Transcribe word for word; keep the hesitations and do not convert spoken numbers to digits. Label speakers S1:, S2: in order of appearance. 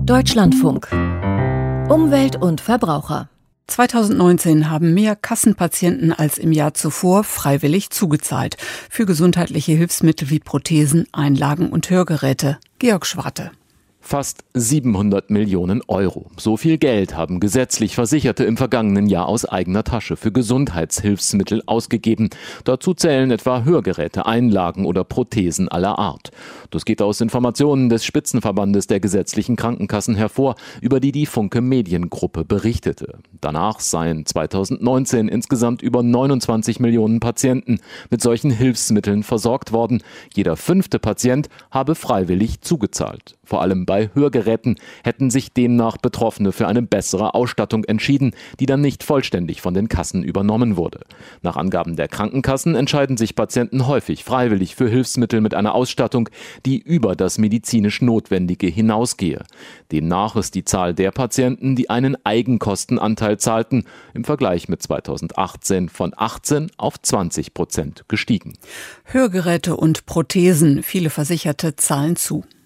S1: Deutschlandfunk. Umwelt und Verbraucher.
S2: zweitausendneunzehn haben mehr Kassenpatienten als im Jahr zuvor freiwillig zugezahlt. Für gesundheitliche Hilfsmittel wie Prothesen, Einlagen und Hörgeräte. Georg Schwarte.
S3: Fast siebenhundert Millionen Euro. So viel Geld haben gesetzlich Versicherte im vergangenen Jahr aus eigener Tasche für Gesundheitshilfsmittel ausgegeben. Dazu zählen etwa Hörgeräte, Einlagen oder Prothesen aller Art. Das geht aus Informationen des Spitzenverbandes der gesetzlichen Krankenkassen hervor, über die die Funke Mediengruppe berichtete. Danach seien zweitausendneunzehn insgesamt über neunundzwanzig Millionen Patienten mit solchen Hilfsmitteln versorgt worden. Jeder fünfte Patient habe freiwillig zugezahlt. Vor allem bei Hörgeräten hätten sich demnach Betroffene für eine bessere Ausstattung entschieden, die dann nicht vollständig von den Kassen übernommen wurde. Nach Angaben der Krankenkassen entscheiden sich Patienten häufig freiwillig für Hilfsmittel mit einer Ausstattung, die über das medizinisch Notwendige hinausgehe. Demnach ist die Zahl der Patienten, die einen Eigenkostenanteil zahlten, im Vergleich mit zweitausendachtzehn von achtzehn auf zwanzig Prozent gestiegen.
S2: Hörgeräte und Prothesen, viele Versicherte zahlen zu.